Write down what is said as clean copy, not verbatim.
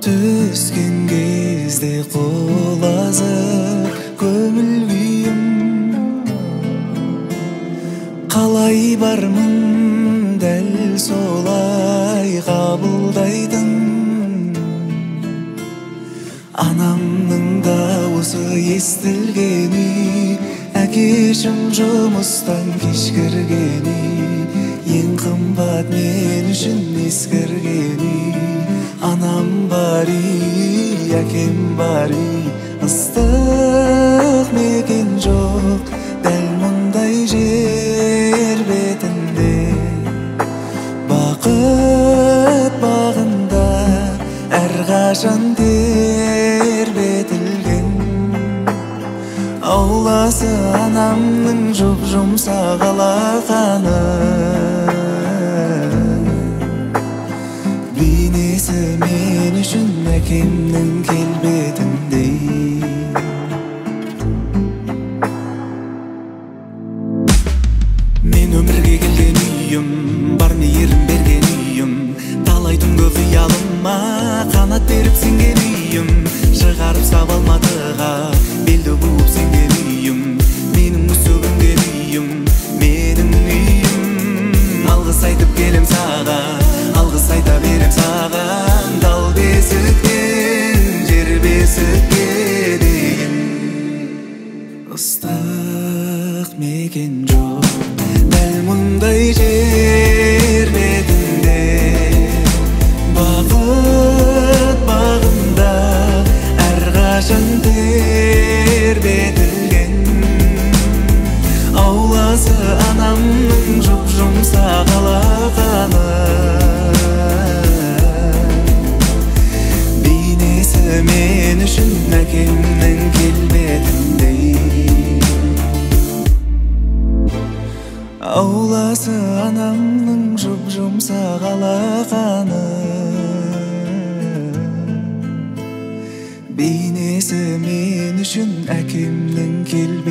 Түскен кезде қолазып көңіл күйім, қалай бармын дәл солай қабылдайтын. Анамның дауысы естілгені, әкешім жұмыстан кешкіргені, ең қымбат мен үшін ескіргені. Анам бари, әкем бари, ыстық мекен жоқ дәл мұндай жер бетінде. Бақыт бағында әрқашан тербетілген, ауласы анамның жұп-жұмсақ алақаны. Бейнесі мен үшін әкемнің келбетіндей. Мен өмірге келген үйім, бар мейірім берген үйім, талай түнгі қиялыма қанат беріп сенген үйім, шығарып сап алматыға белді буып сенген үйім, менің сөгінген үйім, менің үйім. Алғыс айтып келем саған, алғыс айта берем саған, тал бесіктен жер бесікке дейін. Ыстық мекен жоқ дәл мұндай жер бетінде. Бақыт бағында әрқашан тербетілген, ауласы анамның жұп-жұмсақ алақаны. Бейнесі мен үшін әкемнің келбетіндей. Ауласы анамның жұп-жұмсақ алақаны. Бейнесі мен үшін әкемнің келбетіндей.